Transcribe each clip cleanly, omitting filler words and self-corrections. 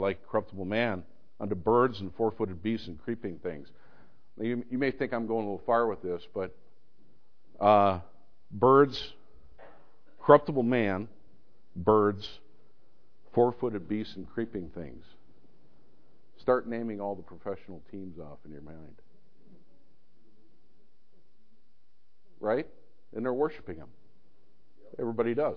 like corruptible man, unto birds and four-footed beasts and creeping things. You may think I'm going a little far with this, but birds, corruptible man, birds, four-footed beasts, and creeping things. Start naming all the professional teams off in your mind. Right? And they're worshiping them. Everybody does.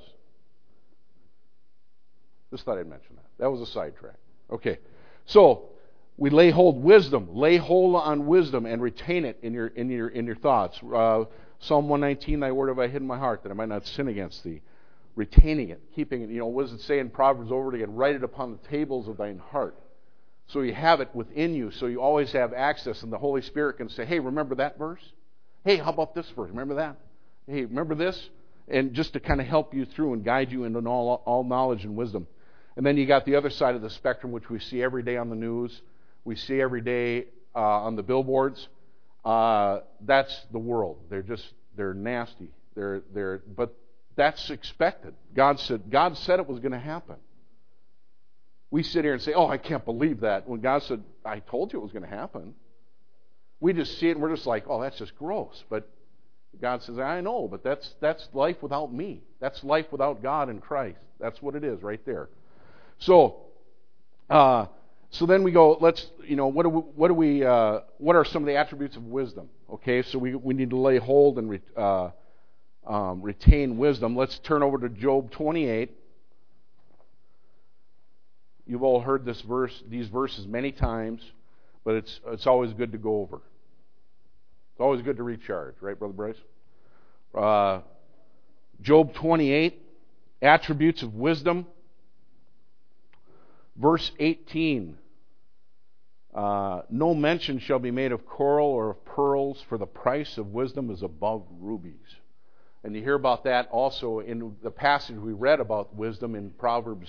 Just thought I'd mention that. That was a sidetrack. Okay. So we lay hold on wisdom and retain it in your thoughts. Psalm 119, thy word have I hid in my heart, that I might not sin against thee. Retaining it, keeping it. What does it say in Proverbs over again? Write it upon the tables of thine heart. So you have it within you, so you always have access, and the Holy Spirit can say, hey, remember that verse? Hey, how about this verse? Remember that? Hey, remember this? And just to kind of help you through and guide you into all knowledge and wisdom. And then you got the other side of the spectrum, which we see every day on the news. We see every day on the billboards. That's the world. They're nasty. But that's expected. God said it was going to happen. We sit here and say, oh, I can't believe that. When God said, I told you it was going to happen. We just see it and we're just like, oh, that's just gross. But God says, I know, but that's life without me. That's life without God and Christ. That's what it is right there. So then we go, what are some of the attributes of wisdom? Okay, so we need to lay hold and retain wisdom. Let's turn over to Job 28. You've all heard these verses many times, but it's always good to go over. It's always good to recharge, right, Brother Bryce? Job 28, attributes of wisdom. Verse 18, no mention shall be made of coral or of pearls, for the price of wisdom is above rubies. And you hear about that also in the passage we read about wisdom in Proverbs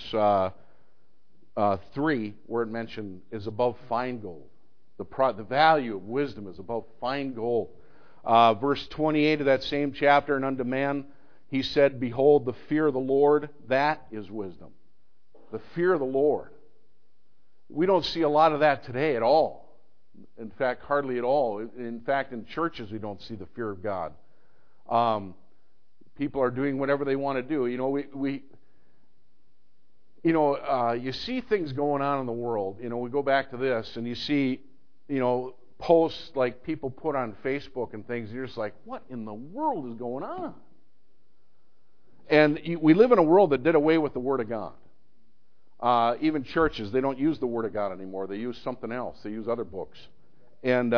3, where it mentioned is above fine gold. The value of wisdom is above fine gold. Verse 28 of that same chapter, and unto man he said, behold, the fear of the Lord, that is wisdom. The fear of the Lord. We don't see a lot of that today at all. In fact, hardly at all. In fact, in churches we don't see the fear of God. People are doing whatever they want to do. You see things going on in the world. We go back to this, and you see, posts like people put on Facebook and things. And you're just like, what in the world is going on? And we live in a world that did away with the Word of God. Even churches, they don't use the Word of God anymore. They use something else. They use other books. And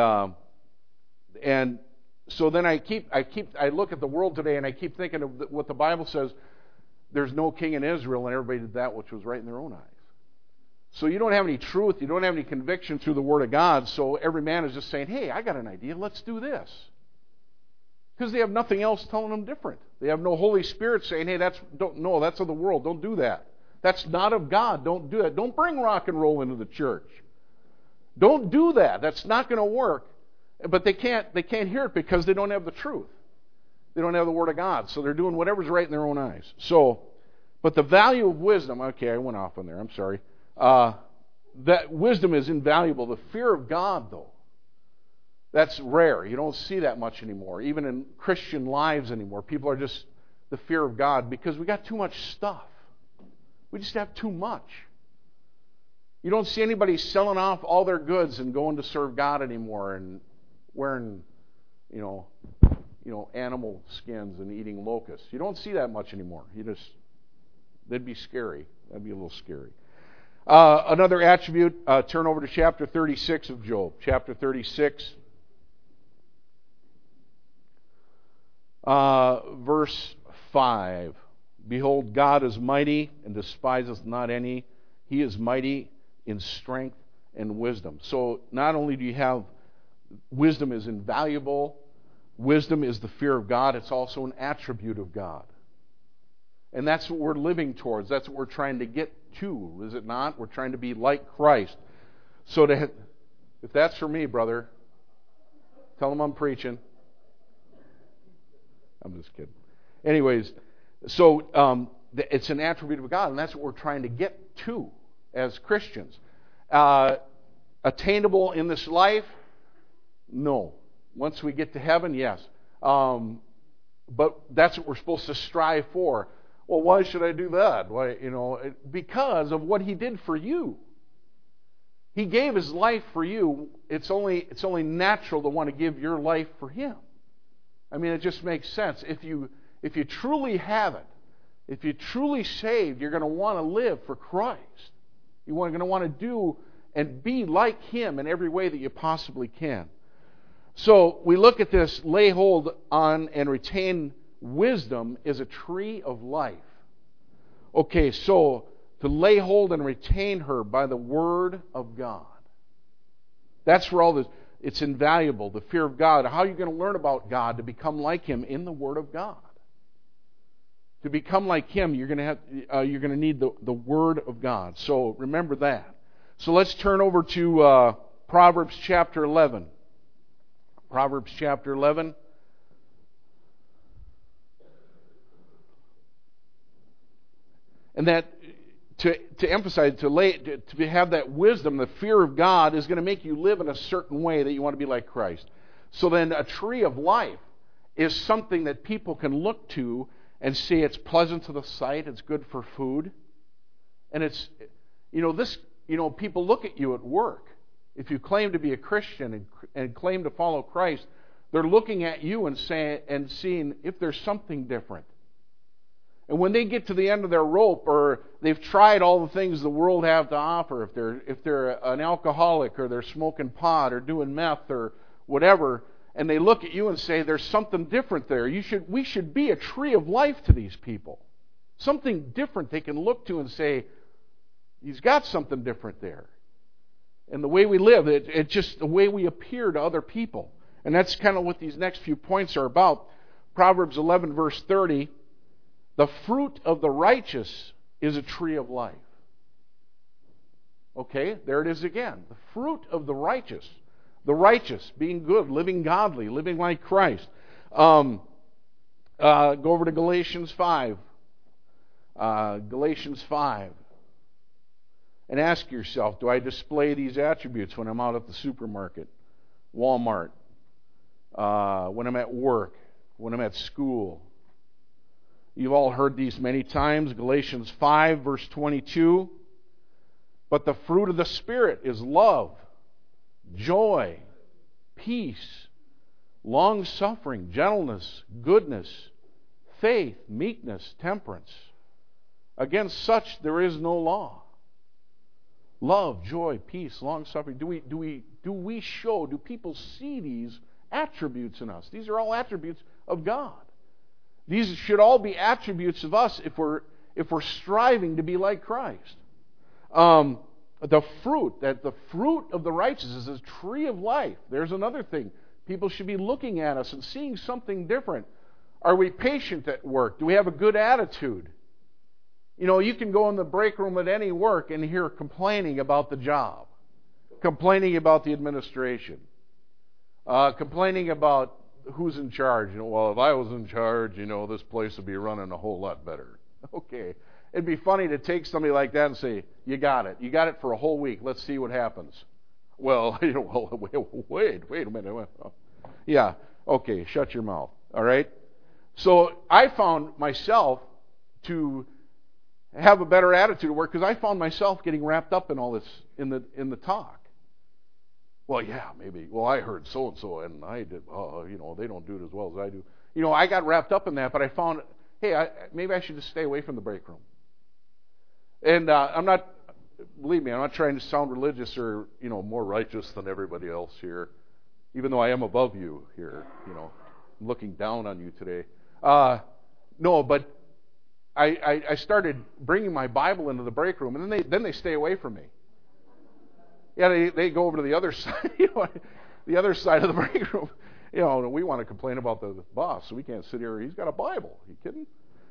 so then I look at the world today and I keep thinking of what the Bible says. There's no king in Israel, and everybody did that which was right in their own eyes. So you don't have any truth, you don't have any conviction through the Word of God, so every man is just saying, hey, I got an idea, let's do this. Because they have nothing else telling them different. They have no Holy Spirit saying, hey, that's of the world, don't do that. That's not of God, don't do that. Don't bring rock and roll into the church. Don't do that, that's not going to work. But they can't hear it because they don't have the truth. They don't have the Word of God, so they're doing whatever's right in their own eyes. So, but the value of wisdom, okay, I went off on there, I'm sorry. That wisdom is invaluable. The fear of God, though, that's rare. You don't see that much anymore, even in Christian lives anymore. People are just the fear of God because we got too much stuff. We just have too much. You don't see anybody selling off all their goods and going to serve God anymore and wearing, animal skins and eating locusts. You don't see that much anymore. That'd be scary. That'd be a little scary. Another attribute, turn over to chapter 36 of Job. Chapter 36, verse 5. Behold, God is mighty and despiseth not any. He is mighty in strength and wisdom. So not only do you have wisdom is invaluable, wisdom is the fear of God, it's also an attribute of God. And that's what we're living towards. That's what we're trying to get to, is it not? We're trying to be like Christ. So if that's for me, brother, tell them I'm preaching. I'm just kidding. Anyways, so it's an attribute of God, and that's what we're trying to get to as Christians. Attainable in this life? No. Once we get to heaven, yes. But that's what we're supposed to strive for. Well, why should I do that? Why, because of what He did for you. He gave His life for you. It's only natural to want to give your life for Him. I mean, it just makes sense. If you truly have it, if you're truly saved, you're going to want to live for Christ. You're going to want to do and be like Him in every way that you possibly can. So we look at this, lay hold on and retain wisdom is a tree of life. Okay, so to lay hold and retain her by the Word of God. That's where all this, it's invaluable, the fear of God. How are you going to learn about God to become like Him in the Word of God? To become like Him, you're going to need the Word of God. So remember that. So let's turn over to Proverbs chapter 11. Proverbs chapter 11. And that, to emphasize, to have that wisdom, the fear of God is going to make you live in a certain way that you want to be like Christ. So then a tree of life is something that people can look to and see it's pleasant to the sight, it's good for food. And it's, people look at you at work. If you claim to be a Christian and claim to follow Christ, they're looking at you and seeing if there's something different. And when they get to the end of their rope, or they've tried all the things the world have to offer, if they're an alcoholic, or they're smoking pot, or doing meth, or whatever, and they look at you and say, "There's something different there." We should be a tree of life to these people, something different they can look to and say, "He's got something different there." And the way we live, it's just the way we appear to other people, and that's kind of what these next few points are about. Proverbs 11, verse 30. The fruit of the righteous is a tree of life. Okay, there it is again. The fruit of the righteous. The righteous, being good, living godly, living like Christ. Go over to Galatians 5. Galatians 5. And ask yourself, do I display these attributes when I'm out at the supermarket, Walmart, when I'm at work, when I'm at school? You've all heard these many times. Galatians 5, verse 22. But the fruit of the Spirit is love, joy, peace, long-suffering, gentleness, goodness, faith, meekness, temperance. Against such there is no law. Love, joy, peace, long-suffering. Do people see these attributes in us? These are all attributes of God. These should all be attributes of us if we're striving to be like Christ. The fruit of the righteous is a tree of life. There's another thing. People should be looking at us and seeing something different. Are we patient at work? Do we have a good attitude? You can go in the break room at any work and hear complaining about the job, complaining about the administration, complaining about who's in charge. Well, if I was in charge, this place would be running a whole lot better. Okay. It'd be funny to take somebody like that and say, "You got it. You got it for a whole week. Let's see what happens." Well, wait a minute. Yeah. Okay. Shut your mouth. All right. So I found myself to have a better attitude at work because I found myself getting wrapped up in all this in the talk. Well, yeah, maybe. Well, I heard so-and-so, and I did, they don't do it as well as I do. I got wrapped up in that, but I found, hey, maybe I should just stay away from the break room. And believe me, I'm not trying to sound religious or, more righteous than everybody else here, even though I am above you here, I'm looking down on you today. No, but I started bringing my Bible into the break room, and then they stay away from me. Yeah, they go over to the other side, the other side of the break room. We want to complain about the boss, so we can't sit here. He's got a Bible. Are you kidding?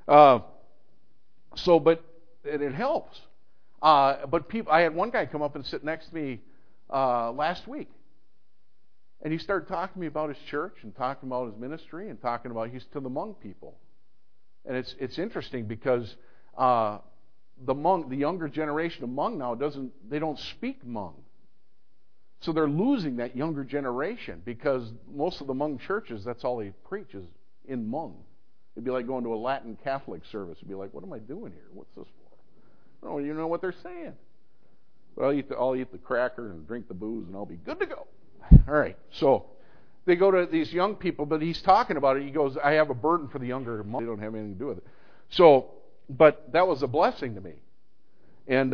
But it helps. But I had one guy come up and sit next to me last week, and he started talking to me about his church and talking about his ministry and talking about he's to the Hmong people. And it's interesting because the younger generation of Hmong now they don't speak Hmong. So they're losing that younger generation because most of the Hmong churches, that's all they preach is in Hmong. It'd be like going to a Latin Catholic service. It'd be like, what am I doing here? What's this for? Oh, you know what they're saying. But I'll eat the cracker and drink the booze and I'll be good to go. All right. So they go to these young people, but he's talking about it. He goes, I have a burden for the younger Hmong. They don't have anything to do with it. So, but that was a blessing to me. And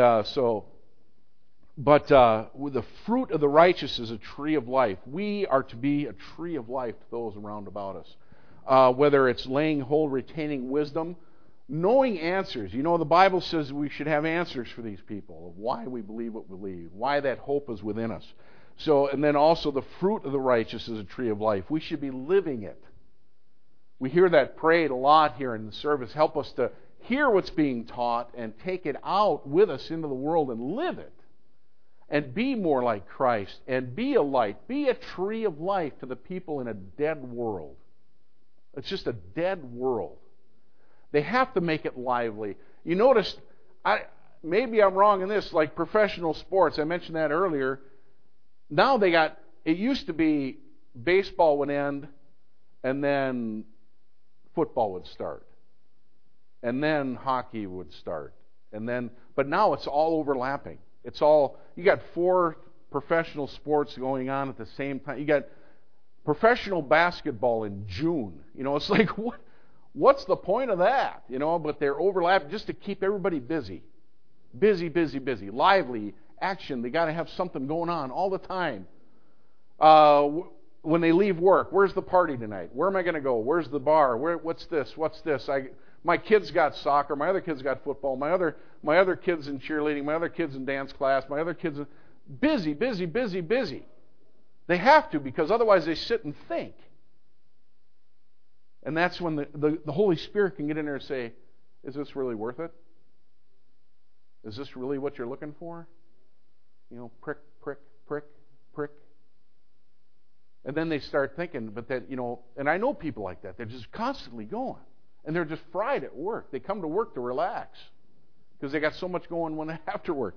with the fruit of the righteous is a tree of life. We are to be a tree of life to those around about us. Whether it's laying hold, retaining wisdom, knowing answers. You know, the Bible says we should have answers for these people of why we believe what we believe, why that hope is within us. So, and then also the fruit of the righteous is a tree of life. We should be living it. We hear that prayed a lot here in the service. Help us to hear what's being taught and take it out with us into the world and live it. And be more like Christ. And be a light. Be a tree of life to the people in a dead world. It's just a dead world. They have to make it lively. You notice, maybe I'm wrong in this, like professional sports. I mentioned that earlier. Now it used to be baseball would end and then football would start. And then hockey would start. But now it's all overlapping. You got 4 professional sports going on at the same time. You got professional basketball in June. You know, it's like, what's the point of that? You know, but they're overlapping just to keep everybody busy. Busy, busy, busy. Lively, action. They got to have something going on all the time. When they leave work, where's the party tonight? Where am I going to go? Where's the bar? What's this? What's this? My kids got soccer. My other kids got football. My other kids in cheerleading. My other kids in dance class. My other kids busy, busy, busy, busy. They have to, because otherwise they sit and think. And that's when the Holy Spirit can get in there and say, is this really worth it? Is this really what you're looking for? You know, prick, prick, prick, prick. And then they start thinking, but that, you know, and I know people like that. They're just constantly going. And they're just fried at work. They come to work to relax because they got so much going when after work.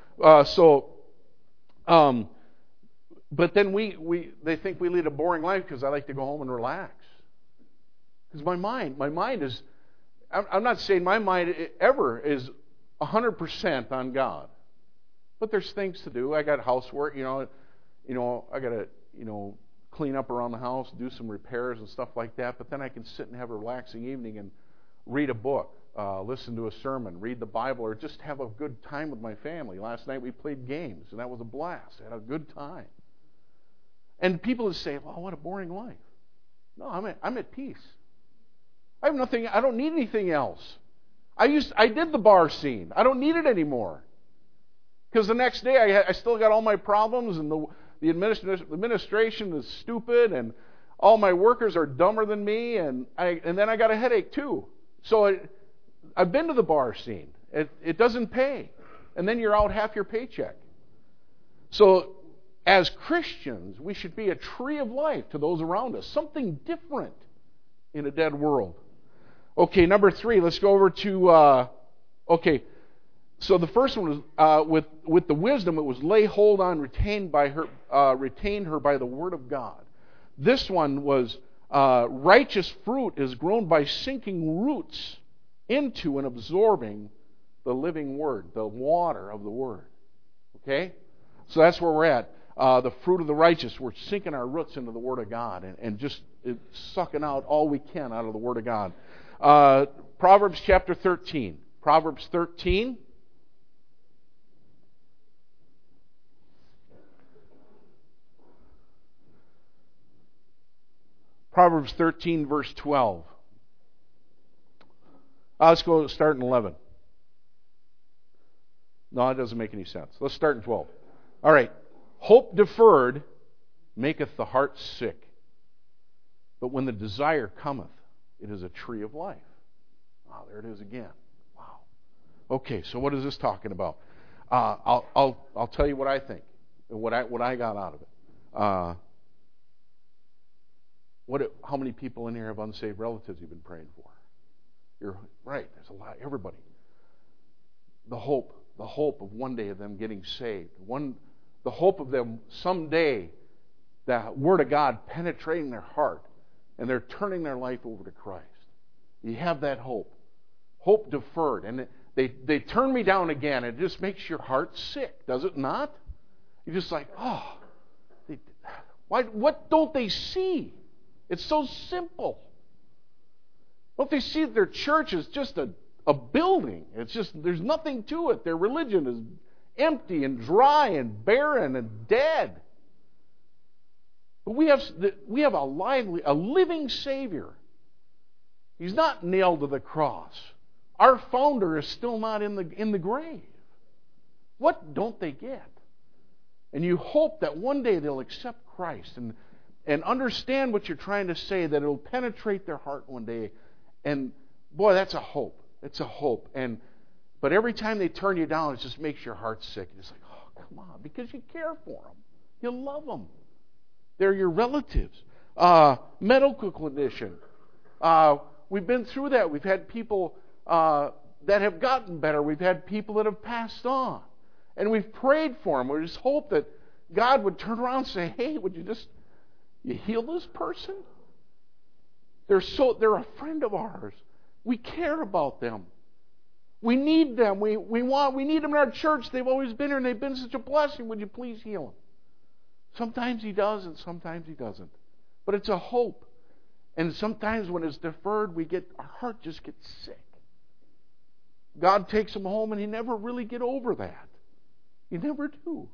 But then they think we lead a boring life because I like to go home and relax. Because my mind is, I'm not saying my mind ever is 100% on God. But there's things to do. I got housework, you know, I got to, clean up around the house, do some repairs and stuff like that. But then I can sit and have a relaxing evening and read a book, listen to a sermon, read the Bible, or just have a good time with my family. Last night we played games, and that was a blast. I had a good time. And people would say, well, what a boring life. No, I'm at peace. I have nothing. I don't need anything else. I did the bar scene. I don't need it anymore. Because the next day I still got all my problems, and the administration is stupid, and all my workers are dumber than me, and then I got a headache too. So I've been to the bar scene. It doesn't pay. And then you're out half your paycheck. So as Christians, we should be a tree of life to those around us. Something different in a dead world. Okay, number 3, let's go over to... So the first one was with the wisdom, it was lay hold on, retained her by the word of God. This one was righteous fruit is grown by sinking roots into and absorbing the living word, the water of the word. Okay? So that's where we're at. The fruit of the righteous, we're sinking our roots into the word of God and just sucking out all we can out of the word of God. Proverbs chapter 13. Proverbs 13. Proverbs 13, verse 12. Let's go start in 11. No, it doesn't make any sense. Let's start in 12. All right. Hope deferred maketh the heart sick, but when the desire cometh, it is a tree of life. Oh, there it is again. Wow. Okay, so what is this talking about? I'll tell you what I think and what I got out of it. How many people in here have unsaved relatives you've been praying for? You're right. There's a lot. Everybody. the hope of one day of them getting saved. The hope of them someday, the Word of God penetrating their heart and they're turning their life over to Christ. You have that hope. Hope deferred. And they turn me down again. It just makes your heart sick, does it not? You're just like, oh, what don't they see? It's so simple. Don't they see that their church is just a building? It's just, there's nothing to it. Their religion is empty and dry and barren and dead. But we have a living Savior. He's not nailed to the cross. Our founder is still not in the grave. What don't they get? And you hope that one day they'll accept Christ and understand what you're trying to say, that it'll penetrate their heart one day. And boy, that's a hope. It's a hope. But every time they turn you down, it just makes your heart sick. You're just like, oh, come on, because you care for them. You love them. They're your relatives. Medical condition. We've been through that. We've had people that have gotten better. We've had people that have passed on. And we've prayed for them. We just hope that God would turn around and say, hey, would you heal this person? They're a friend of ours. We care about them. We need them. We need them in our church. They've always been here and they've been such a blessing. Would you please heal them? Sometimes He does and sometimes He doesn't. But it's a hope. And sometimes when it's deferred, our heart just gets sick. God takes them home and you never really get over that. You never do.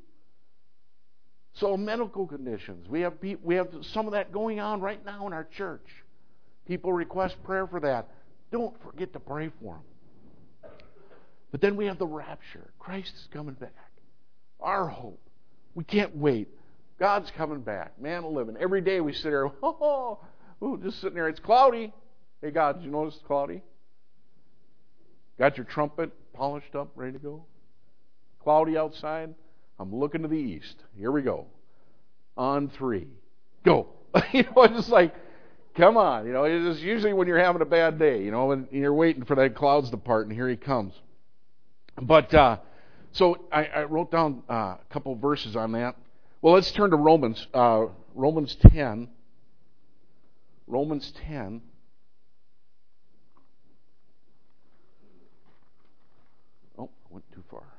So medical conditions. We have some of that going on right now in our church. People request prayer for that. Don't forget to pray for them. But then we have the rapture. Christ is coming back. Our hope. We can't wait. God's coming back. Man living. Every day we sit there, just sitting there. It's cloudy. Hey God, did you notice it's cloudy? Got your trumpet polished up, ready to go? Cloudy outside. I'm looking to the east. Here we go. On 3. Go. It's just like, come on. It's usually when you're having a bad day, and you're waiting for that clouds to part, and here He comes. But, so I wrote down a couple of verses on that. Well, let's turn to Romans. Romans 10. Romans 10. Oh, I went too far.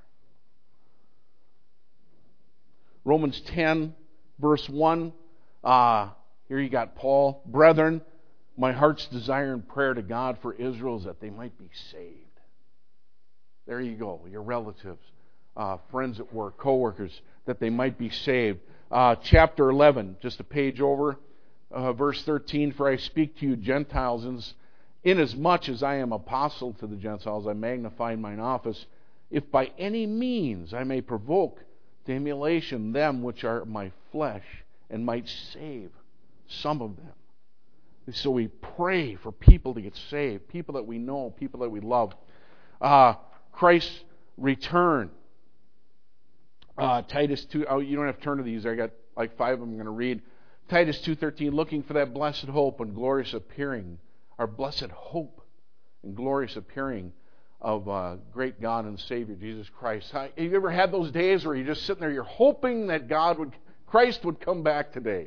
Romans 10, verse 1. Here you got Paul. Brethren, my heart's desire and prayer to God for Israel is that they might be saved. There you go. Your relatives, friends at work, co-workers, that they might be saved. Chapter 11, just a page over, verse 13. For I speak to you Gentiles, inasmuch as I am apostle to the Gentiles, I magnify mine office, if by any means I may provoke to emulation them which are my flesh, and might save some of them. So we pray for people to get saved, people that we know, people that we love. Christ's return. Titus 2, you don't have to turn to these. I got like 5 of them I'm going to read. Titus 2:13, looking for that blessed hope and glorious appearing, our blessed hope and glorious appearing of great God and Savior Jesus Christ. Have you ever had those days where you're just sitting there, you're hoping that Christ would come back today?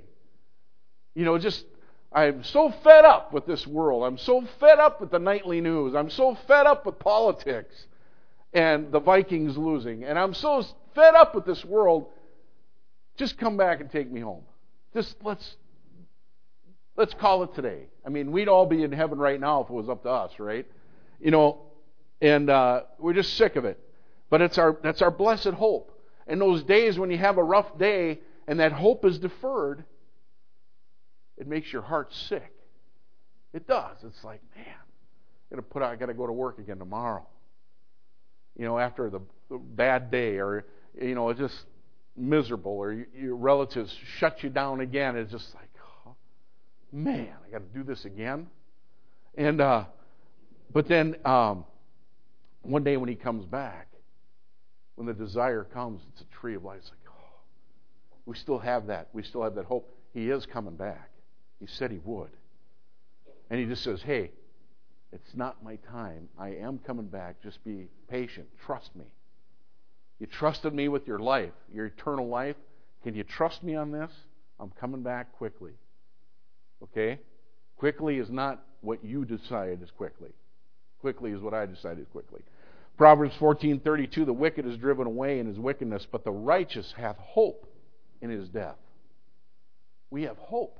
I'm so fed up with this world. I'm so fed up with the nightly news. I'm so fed up with politics and the Vikings losing. And I'm so fed up with this world. Just come back and take me home. Just let's call it today. I mean, we'd all be in heaven right now if it was up to us, right? And we're just sick of it. But that's our blessed hope. And those days when you have a rough day and that hope is deferred, it makes your heart sick. It does. It's like, man, I got to go to work again tomorrow. After the bad day, or it's just miserable, or your relatives shut you down again. It's just like, oh, man, I got to do this again. And but then one day when He comes back, when the desire comes, it's a tree of life. It's like, oh, we still have that. We still have that hope. He is coming back. He said He would. And He just says, hey, It's not my time. I am coming back. Just be patient. Trust me. You trusted me with your life, your eternal life. Can you trust me on this? I'm coming back quickly. Okay? Quickly is not what you decide is quickly. Quickly is what I decide is quickly. Proverbs 14:32, the wicked is driven away in his wickedness, but the righteous hath hope in his death. We have hope.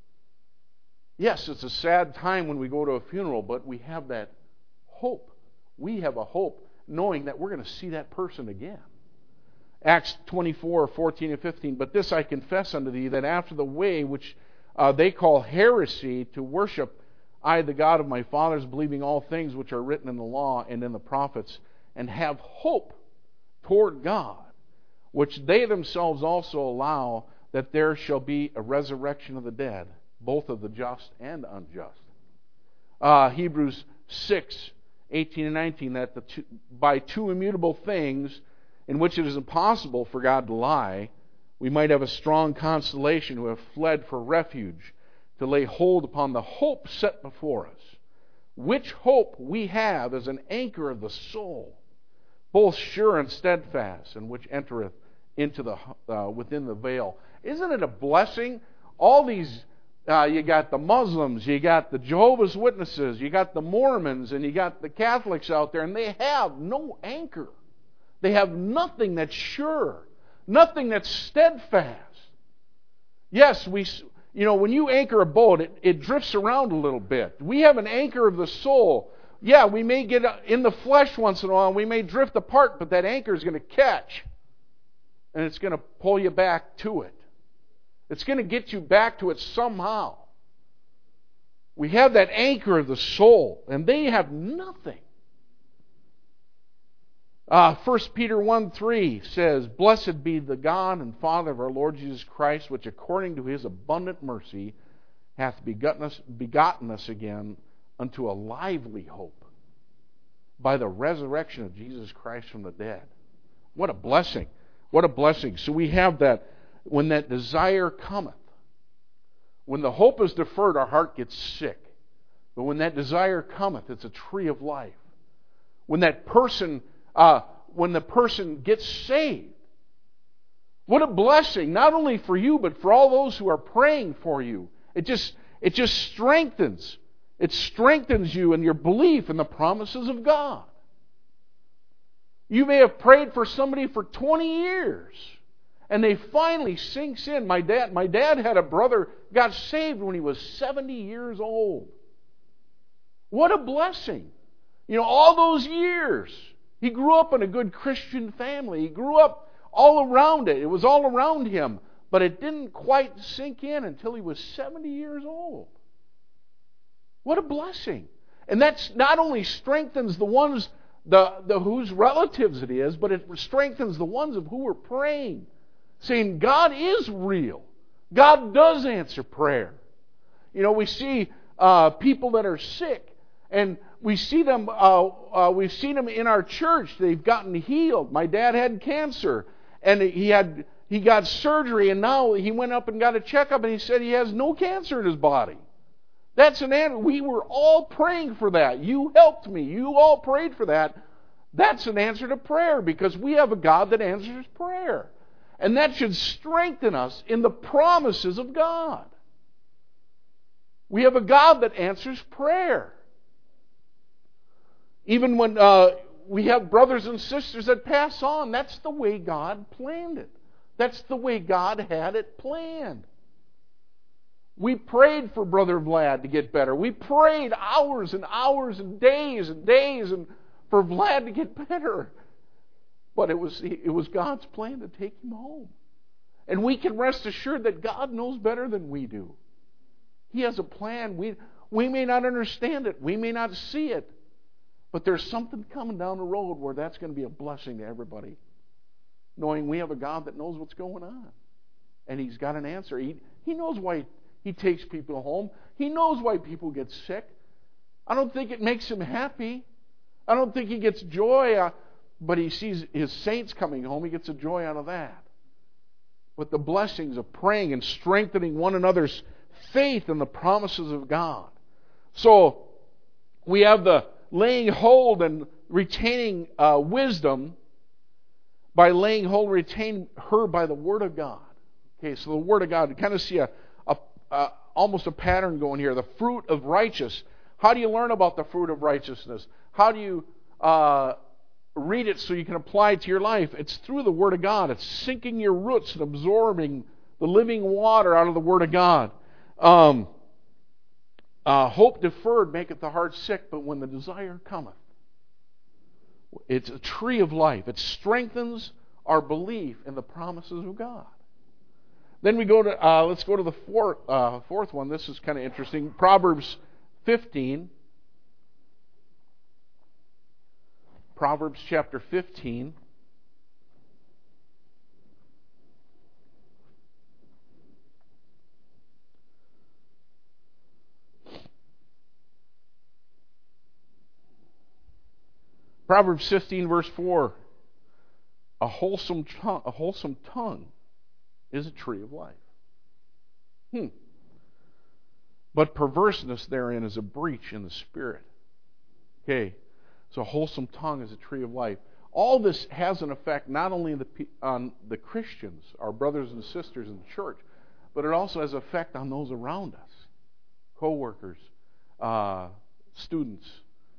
Yes, it's a sad time when we go to a funeral, but we have that hope. We have a hope knowing that we're going to see that person again. Acts 24:14 and 15, but this I confess unto thee, that after the way which they call heresy, to worship I the God of my fathers, believing all things which are written in the law and in the prophets, and have hope toward God, which they themselves also allow, that there shall be a resurrection of the dead, both of the just and unjust. Hebrews 6:18 and 19, that by two immutable things, in which it is impossible for God to lie, we might have a strong consolation who have fled for refuge, to lay hold upon the hope set before us, which hope we have as an anchor of the soul, both sure and steadfast, and which entereth into the within the veil. Isn't it a blessing? All these, you got the Muslims, you got the Jehovah's Witnesses, you got the Mormons, and you got the Catholics out there, and they have no anchor. They have nothing that's sure, nothing that's steadfast. Yes, when you anchor a boat, it drifts around a little bit. We have an anchor of the soul. Yeah, we may get in the flesh once in a while, and we may drift apart, but that anchor is going to catch, and it's going to pull you back to it. It's going to get you back to it somehow. We have that anchor of the soul, and they have nothing. 1 Peter 1:3 says, blessed be the God and Father of our Lord Jesus Christ, which according to his abundant mercy hath begotten us again unto a lively hope by the resurrection of Jesus Christ from the dead. What a blessing. What a blessing. So we have that when that desire cometh. When the hope is deferred, our heart gets sick. But when that desire cometh, it's a tree of life. When that person when the person gets saved. What a blessing, not only for you, but for all those who are praying for you. It just strengthens. It strengthens you in your belief in the promises of God. You may have prayed for somebody for 20 years, and they finally sinks in. My dad had a brother, got saved when he was 70 years old. What a blessing. All those years. He grew up in a good Christian family. He grew up all around it. It was all around him. But it didn't quite sink in until he was 70 years old. What a blessing. And that's not only strengthens the ones whose relatives it is, but it strengthens the ones of who are praying, saying God is real. God does answer prayer. We see people that are sick, and we see them. We've seen them in our church. They've gotten healed. My dad had cancer, and he got surgery, and now he went up and got a checkup, and he said he has no cancer in his body. That's an answer. We were all praying for that. You helped me. You all prayed for that. That's an answer to prayer, because we have a God that answers prayer. And that should strengthen us in the promises of God. We have a God that answers prayer. Even when we have brothers and sisters that pass on, that's the way God planned it. That's the way God had it planned. We prayed for Brother Vlad to get better. We prayed hours and hours and days and for Vlad to get better. But it was God's plan to take him home. And we can rest assured that God knows better than we do. He has a plan. We may not understand it. We may not see it. But there's something coming down the road where that's going to be a blessing to everybody. Knowing we have a God that knows what's going on. And He's got an answer. He knows why He takes people home. He knows why people get sick. I don't think it makes Him happy. I don't think He gets joy, but He sees His saints coming home. He gets a joy out of that. But the blessings of praying and strengthening one another's faith in the promises of God. So, We have the laying hold and retaining wisdom by laying hold and retaining her by the Word of God. Okay, so the Word of God, you kind of see almost a pattern going here. The fruit of righteousness. How do you learn about the fruit of righteousness? How do you read it so you can apply it to your life? It's through the Word of God. It's sinking your roots and absorbing the living water out of the Word of God. Hope deferred maketh the heart sick, but when the desire cometh, it's a tree of life. It strengthens our belief in the promises of God. Then we go to let's go to the fourth one. This is kind of interesting. Proverbs 15. Proverbs chapter 15. Proverbs 15, verse 4. A wholesome tongue is a tree of life. But perverseness therein is a breach in the spirit. Okay, so a wholesome tongue is a tree of life. All this has an effect not only on the Christians, our brothers and sisters in the church, but it also has an effect on those around us. Co-workers, students,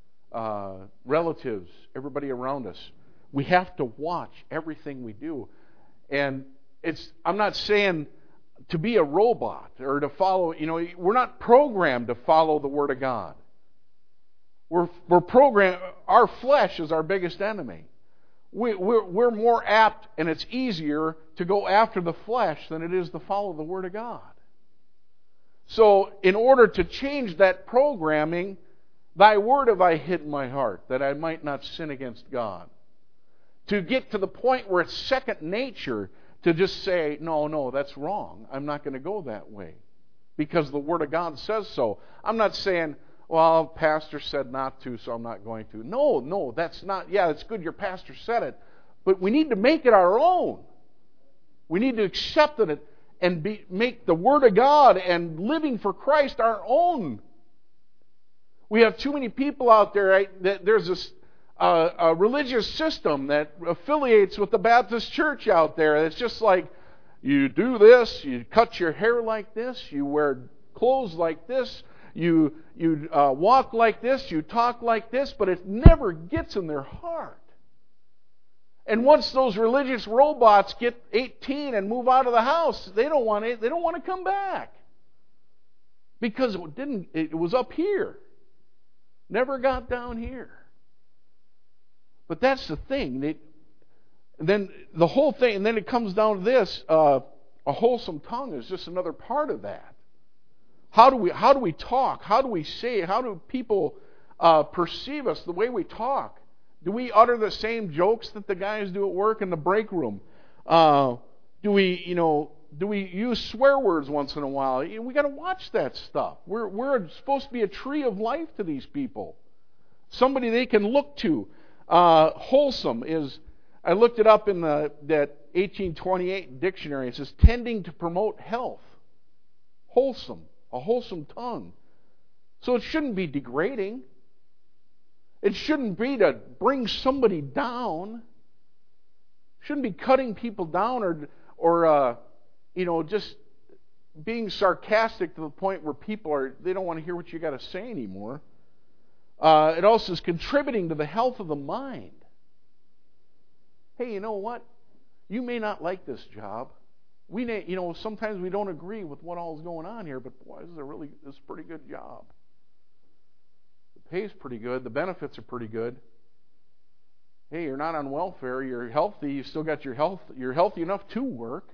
relatives, everybody around us. We have to watch everything we do. And I'm not saying to be a robot or to follow, we're not programmed to follow the Word of God. We're programmed, our flesh is our biggest enemy. We're more apt, and it's easier to go after the flesh than it is to follow the Word of God. So, in order to change that programming, Thy word have I hid in my heart, that I might not sin against God. To get to the point where it's second nature to just say, no, that's wrong. I'm not going to go that way. Because the Word of God says so. I'm not saying, well, pastor said not to, so I'm not going to. No, that's not. Yeah, it's good your pastor said it. But we need to make it our own. We need to accept it and make the Word of God and living for Christ our own. We have too many people out there, right, that there's this a religious system that affiliates with the Baptist church out there. It's just like, you do this, you cut your hair like this, you wear clothes like this, you walk like this, you talk like this, but it never gets in their heart. And once those religious robots get 18 and move out of the house, they don't want to come back. Because it was up here. Never got down here. But that's the thing. Then the whole thing, and then it comes down to this: a wholesome tongue is just another part of that. How do we talk? How do we say it? How do people perceive us the way we talk? Do we utter the same jokes that the guys do at work in the break room? Do we use swear words once in a while? We got to watch that stuff. We're supposed to be a tree of life to these people, somebody they can look to. Wholesome is, I looked it up in that 1828 dictionary. It says tending to promote health. Wholesome, a wholesome tongue. So it shouldn't be degrading. It shouldn't be to bring somebody down. It shouldn't be cutting people down or just being sarcastic to the point where they don't want to hear what you got to say anymore. It also is contributing to the health of the mind. Hey, you know what? You may not like this job. Sometimes we don't agree with what all is going on here, but boy, this is a pretty good job. The pay's pretty good. The benefits are pretty good. Hey, you're not on welfare. You're healthy. You still got your health. You're healthy enough to work.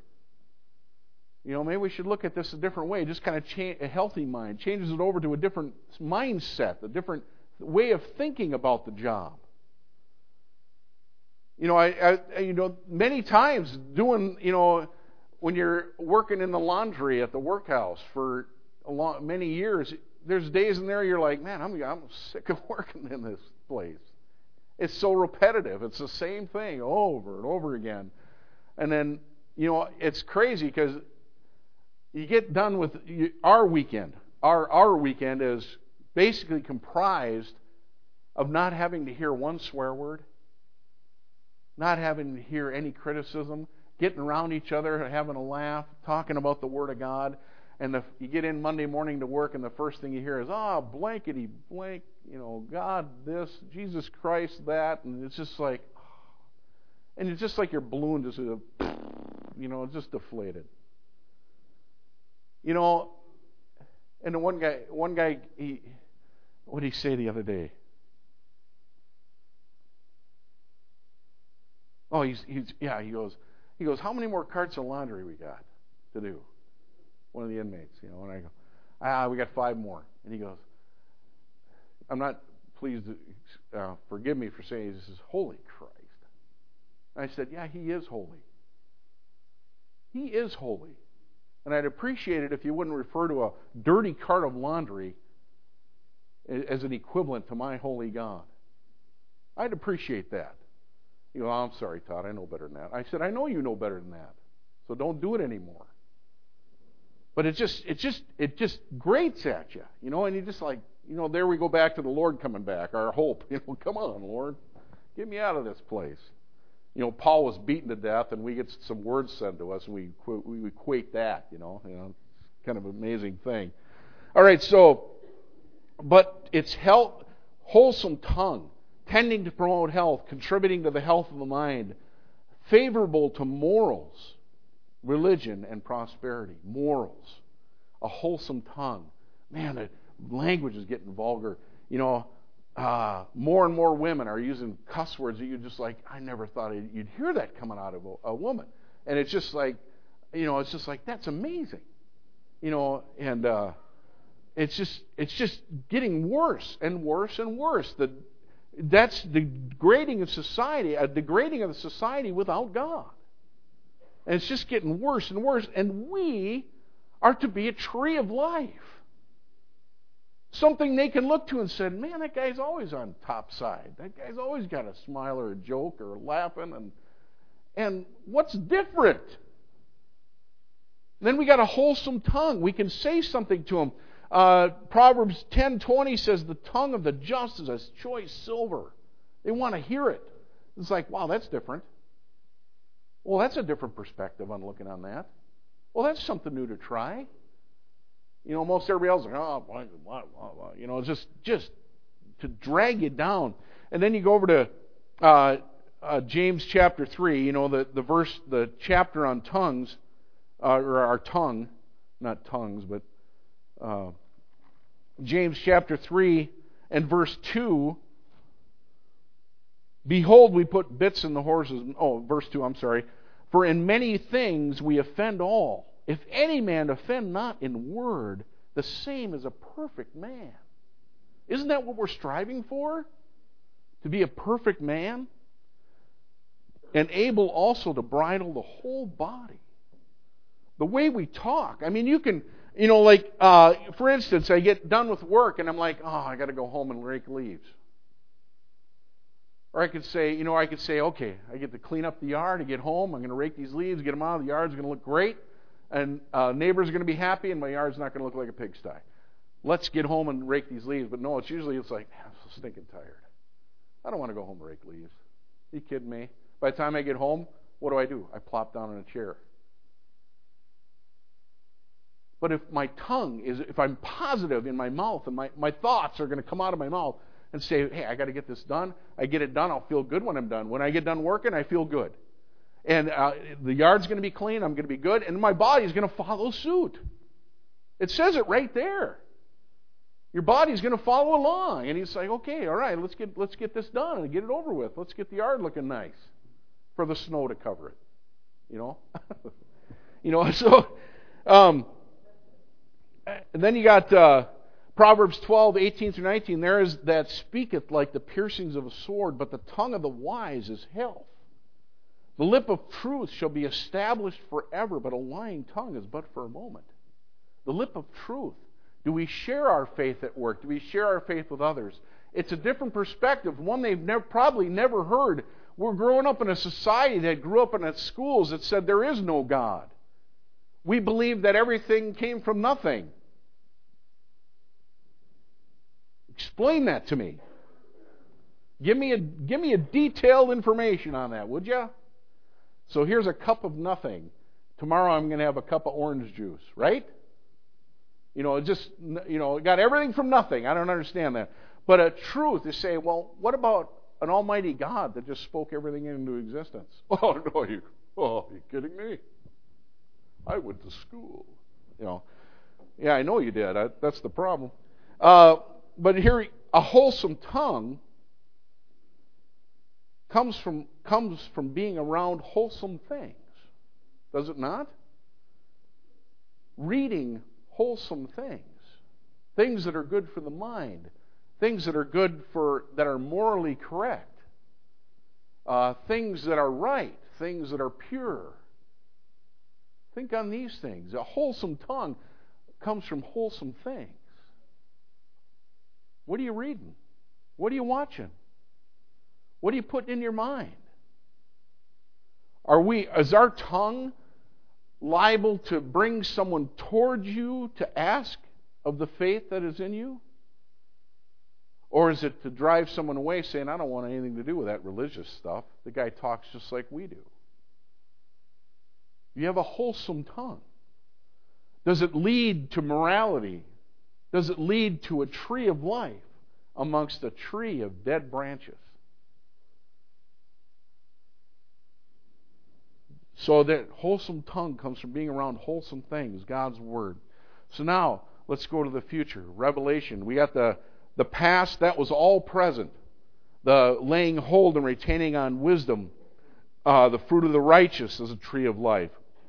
Maybe we should look at this a different way. Just kind of a healthy mind changes it over to a different mindset, a different way of thinking about the job. Many times when you're working in the laundry at the workhouse for many years, there's days in there you're like, man, I'm sick of working in this place. It's so repetitive. It's the same thing over and over again. And then, it's crazy because you get done with our weekend. Our weekend is basically comprised of not having to hear one swear word, not having to hear any criticism, getting around each other, having a laugh, talking about the Word of God, and you get in Monday morning to work, and the first thing you hear is, blankety blank, God this, Jesus Christ that, and it's just like, and it's just like your balloon just, just deflated. And the one guy, what did he say the other day? Oh, he goes, how many more carts of laundry we got to do? One of the inmates, and I go, we got 5 more. And he goes, I'm not pleased, forgive me for saying this is holy Christ. And I said, yeah, he is holy. He is holy. And I'd appreciate it if you wouldn't refer to a dirty cart of laundry as an equivalent to my holy God. I'd appreciate that. I'm sorry, Todd, I know better than that. I said, I know you know better than that. So don't do it anymore. But it just grates at you, and you just like, there we go back to the Lord coming back, our hope. Come on, Lord, get me out of this place. Paul was beaten to death, and we get some words sent to us, and we equate that, it's kind of an amazing thing. All right, but it's wholesome tongue, tending to promote health, contributing to the health of the mind, favorable to morals, religion, and prosperity. Morals, a wholesome tongue. Man, the language is getting vulgar. More and more women are using cuss words that you're just like, I never thought you'd hear that coming out of a woman. And it's just like, that's amazing. And it's just getting worse and worse and worse. That's degrading of society, a degrading of the society without God. And it's just getting worse and worse. And we are to be a tree of life. Something they can look to and say, man, that guy's always on top side. That guy's always got a smile or a joke or laughing. And what's different? Then we got a wholesome tongue. We can say something to him. Proverbs 10:20 says, the tongue of the just is as choice silver. They want to hear it. It's like, wow, that's different. Well, that's a different perspective on looking on that. Well, that's something new to try. Most everybody else is like, it's just to drag you down. And then you go over to James chapter 3, the chapter on tongues, or our tongue, not tongues, but James chapter 3 and verse 2. Behold, we put bits in the horses. Verse 2, I'm sorry. For in many things we offend all. If any man offend not in word, the same is a perfect man. Isn't that what we're striving for? To be a perfect man? And able also to bridle the whole body. The way we talk. I mean, you can, for instance, I get done with work and I'm like, I got to go home and rake leaves. Or I could say, okay, I get to clean up the yard, I get home, I'm going to rake these leaves, get them out, the yard's going to look great, and neighbors are going to be happy, and my yard's not going to look like a pigsty. Let's get home and rake these leaves. But no, it's like, I'm so stinking tired. I don't want to go home and rake leaves. Are you kidding me? By the time I get home, what do? I plop down in a chair. But if I'm positive in my mouth, and my thoughts are going to come out of my mouth, and say, hey, I got to get this done. I get it done, I'll feel good when I'm done. When I get done working, I feel good. And the yard's going to be clean, I'm going to be good, and my body's going to follow suit. It says it right there. Your body's going to follow along. And he's like, okay, all right, let's get this done and get it over with. Let's get the yard looking nice for the snow to cover it. And then you got Proverbs 12:18-19, there is that speaketh like the piercings of a sword, but the tongue of the wise is health. The lip of truth shall be established forever, but a lying tongue is but for a moment. The lip of truth. Do we share our faith at work? Do we share our faith with others? It's a different perspective, one they've probably never heard. We're growing up in a society that grew up in schools that said there is no God. We believe that everything came from nothing. Explain that to me. Give me a detailed information on that, would you? So here's a cup of nothing. Tomorrow I'm going to have a cup of orange juice, right? It got everything from nothing. I don't understand that. But a truth is say, well, what about an almighty God that just spoke everything into existence? Oh, no, you kidding me? I went to school. Yeah, I know you did. That's the problem. But here, a wholesome tongue comes from being around wholesome things. Does it not? Reading wholesome things that are good for the mind, things that are that are morally correct, things that are right, things that are pure. Think on these things. A wholesome tongue comes from wholesome things. What are you reading? What are you watching? What are you putting in your mind? Is our tongue liable to bring someone towards you to ask of the faith that is in you? Or is it to drive someone away saying, I don't want anything to do with that religious stuff. The guy talks just like we do. You have a wholesome tongue. Does it lead to morality? Does it lead to a tree of life amongst a tree of dead branches? So that wholesome tongue comes from being around wholesome things, God's Word. So now, let's go to the future. Revelation. We got the past, that was all present. The laying hold and retaining on wisdom. The fruit of the righteous is a tree of life.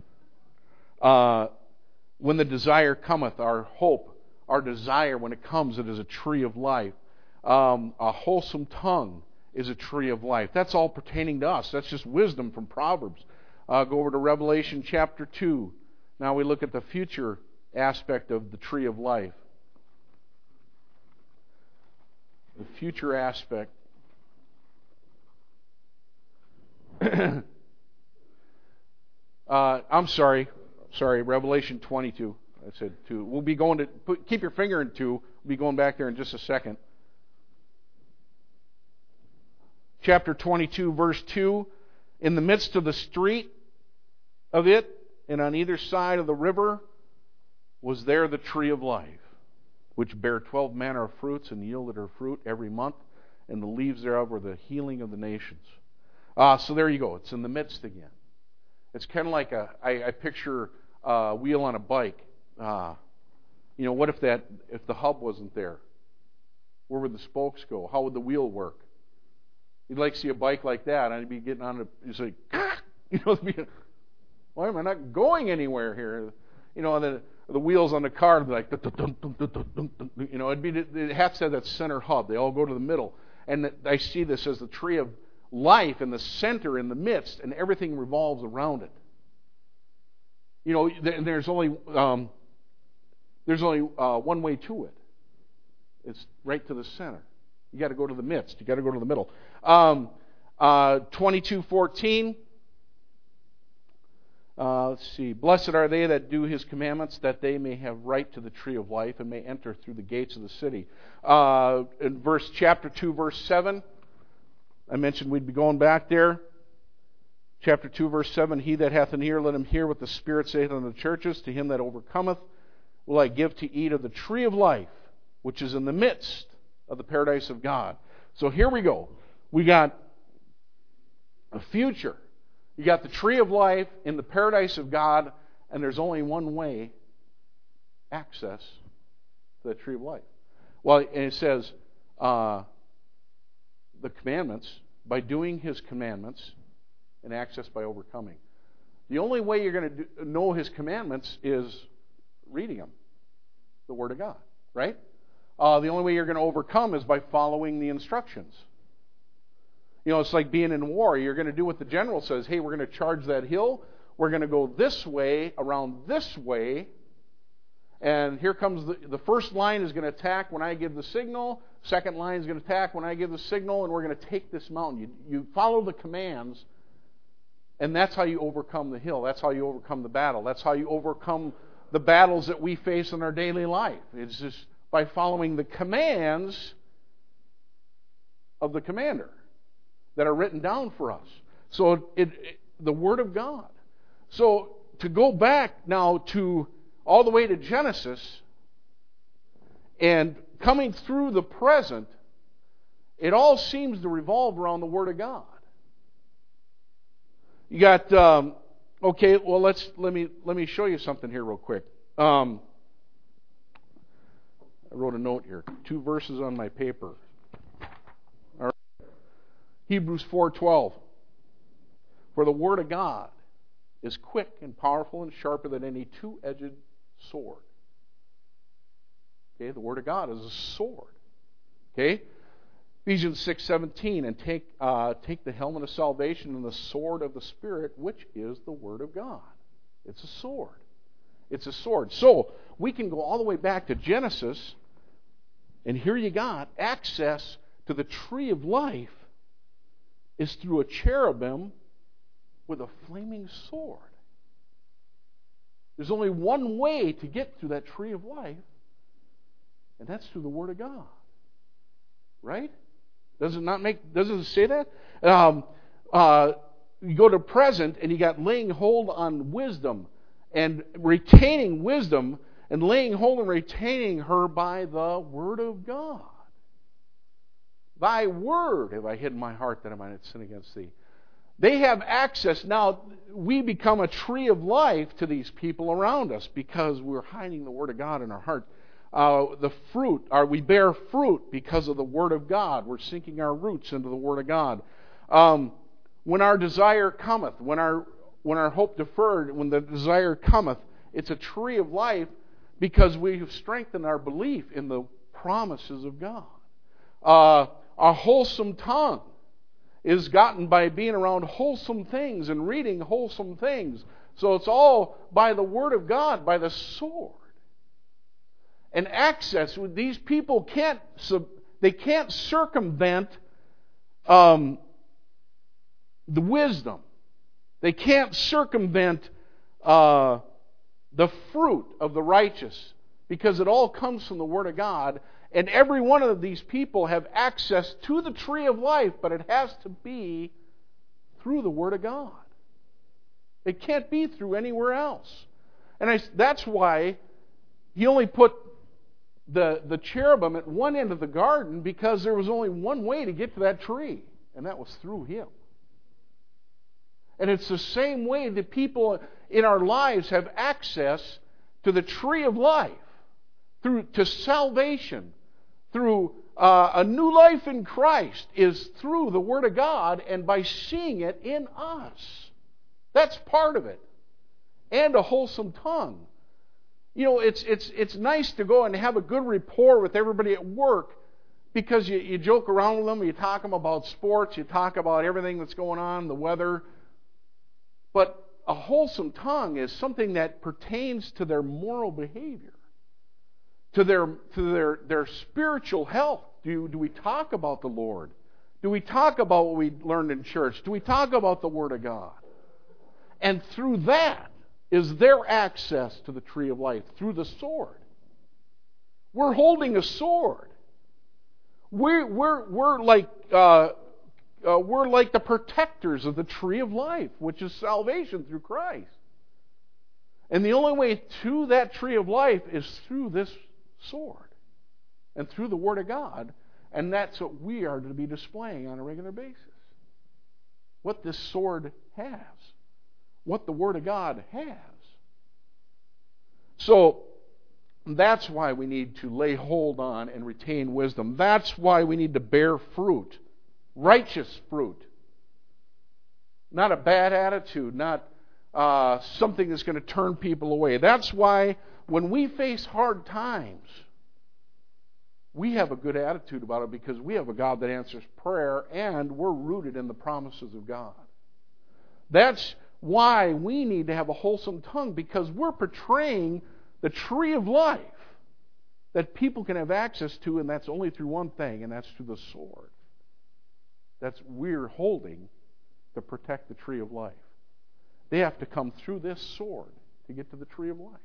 When the desire cometh, our hope, our desire, when it comes, it is a tree of life. A wholesome tongue is a tree of life. That's all pertaining to us. That's just wisdom from Proverbs. Go over to Revelation chapter 2. Now we look at the future aspect of the tree of life. The future aspect. I'm sorry, Revelation 22. I said 2. We'll be going to, keep your finger in 2. We'll be going back there in just a second. Chapter 22, verse 2. In the midst of the street of it, and on either side of the river, was there the tree of life, which bare 12 manner of fruits, and yielded her fruit every month, and the leaves thereof were the healing of the nations. So there you go. It's in the midst again. It's kind of like I picture a wheel on a bike. What if the hub wasn't there? Where would the spokes go? How would the wheel work? You'd like to see a bike like that, and I'd be getting on it. It's like, why am I not going anywhere here? The wheels on the car would be like, it has to have that center hub. They all go to the middle, and I see this as the tree of life in the center, in the midst, and everything revolves around it. There's only one way to it. It's right to the center. You got to go to the midst. You got to go to the middle. 22:14. Let's see. Blessed are they that do His commandments, that they may have right to the tree of life and may enter through the gates of the city. In chapter 2, verse 7, I mentioned we'd be going back there. Chapter 2, verse 7, He that hath an ear, let him hear what the Spirit saith unto the churches. To him that overcometh will I give to eat of the tree of life, which is in the midst of the paradise of God. So here we go. We got a future. You got the tree of life in the paradise of God, and there's only one way access to the tree of life. Well, and it says the commandments, by doing His commandments, and access by overcoming. The only way you're going to know His commandments is reading them, the Word of God, right? The only way you're going to overcome is by following the instructions. It's like being in war. You're going to do what the general says. Hey, we're going to charge that hill. We're going to go this way, around this way. And here comes the first line is going to attack when I give the signal. Second line is going to attack when I give the signal. And we're going to take this mountain. You follow the commands. And that's how you overcome the hill. That's how you overcome the battle. That's how you overcome the battles that we face in our daily life. It's just by following the commands of the commander that are written down for us. So the Word of God. So to go back now to all the way to Genesis and coming through the present, it all seems to revolve around the Word of God. You got okay. Well, let me show you something here real quick. I wrote a note here. 2 verses on my paper. All right. Hebrews 4:12. For the Word of God is quick and powerful and sharper than any two-edged sword. Okay, the Word of God is a sword. Okay, Ephesians 6:17, and take the helmet of salvation and the sword of the Spirit, which is the Word of God. It's a sword. It's a sword. So we can go all the way back to Genesis, and here you got access to the tree of life is through a cherubim with a flaming sword. There's only one way to get through that tree of life, and that's through the Word of God. Right? Doesn't it say that? You go to present, and you got laying hold on wisdom, and retaining wisdom, and laying hold and retaining her by the Word of God. Thy word have I hid in my heart that I might not sin against thee. They have access. Now, we become a tree of life to these people around us because we're hiding the Word of God in our heart. The fruit, we bear fruit because of the Word of God. We're sinking our roots into the Word of God. When our desire cometh, when our hope deferred, when the desire cometh, it's a tree of life because we have strengthened our belief in the promises of God. A wholesome tongue is gotten by being around wholesome things and reading wholesome things. So it's all by the Word of God, by the sword. And access, these people can't circumvent the wisdom. They can't circumvent the fruit of the righteous because it all comes from the Word of God. And every one of these people have access to the tree of life, but it has to be through the Word of God. It can't be through anywhere else. And that's why He only put the cherubim at one end of the garden, because there was only one way to get to that tree, and that was through Him. And it's the same way that people in our lives have access to the tree of life, to salvation, through a new life in Christ, is through the Word of God and by seeing it in us. That's part of it. And a wholesome tongue. You know, it's nice to go and have a good rapport with everybody at work because you joke around with them, you talk to them about sports, you talk about everything that's going on, the weather. But a wholesome tongue is something that pertains to their moral behavior, to their spiritual health. Do we talk about the Lord? Do we talk about what we learned in church? Do we talk about the Word of God? And through that is their access to the tree of life, through the sword. We're holding a sword. We're like the protectors of the tree of life, which is salvation through Christ. And the only way to that tree of life is through this sword and through the Word of God, and that's what we are to be displaying on a regular basis. What this sword has, what the Word of God has. So that's why we need to lay hold on and retain wisdom. That's why we need to bear fruit, righteous fruit, not a bad attitude, not something that's going to turn people away. That's why when we face hard times, we have a good attitude about it because we have a God that answers prayer and we're rooted in the promises of God. That's why we need to have a wholesome tongue, because we're portraying the tree of life that people can have access to, and that's only through one thing, and that's through the sword. That's we're holding to protect the tree of life. They have to come through this sword to get to the tree of life.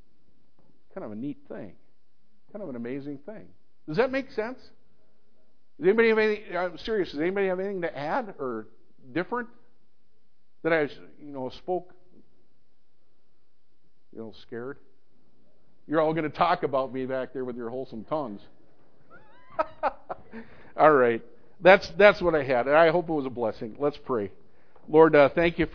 Kind of a neat thing. Kind of an amazing thing. Does that make sense? Does anybody have anything? I'm serious. Does anybody have anything to add or different? That I, spoke, scared. You're all going to talk about me back there with your wholesome tongues. All right. That's what I had. And I hope it was a blessing. Let's pray. Lord, thank you for